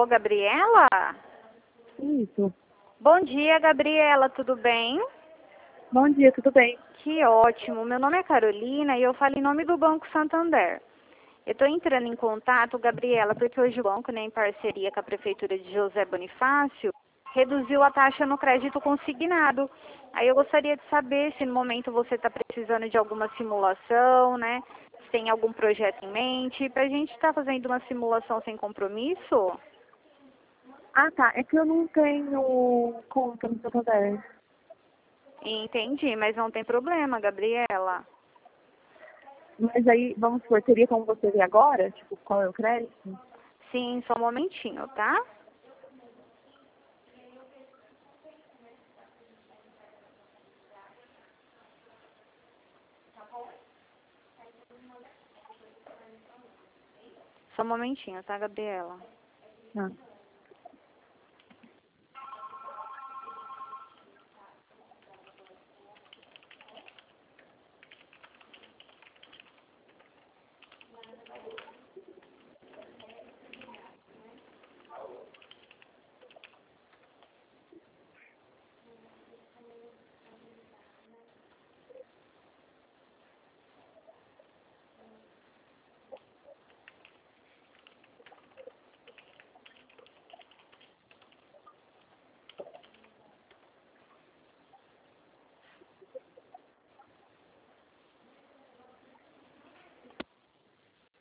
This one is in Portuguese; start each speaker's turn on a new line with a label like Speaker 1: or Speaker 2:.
Speaker 1: Alô, Gabriela?
Speaker 2: Isso.
Speaker 1: Bom dia, Gabriela, tudo bem?
Speaker 2: Bom dia, tudo bem?
Speaker 1: Que ótimo. Meu nome é Carolina e eu falo em nome do Banco Santander. Eu estou entrando em contato, Gabriela, porque hoje o banco, né, em parceria com a Prefeitura de José Bonifácio, reduziu a taxa no crédito consignado. Aí eu gostaria de saber se no momento você está precisando de alguma simulação, né? Se tem algum projeto em mente, para a gente estar fazendo uma simulação sem compromisso?
Speaker 2: Ah, tá. É que eu não tenho conta no Santander.
Speaker 1: Entendi, mas não tem problema, Gabriela.
Speaker 2: Mas aí, vamos supor, teria como você ver agora? Tipo, qual é o crédito?
Speaker 1: Sim, só um momentinho, tá? Só um momentinho, tá, Gabriela?
Speaker 2: Ah.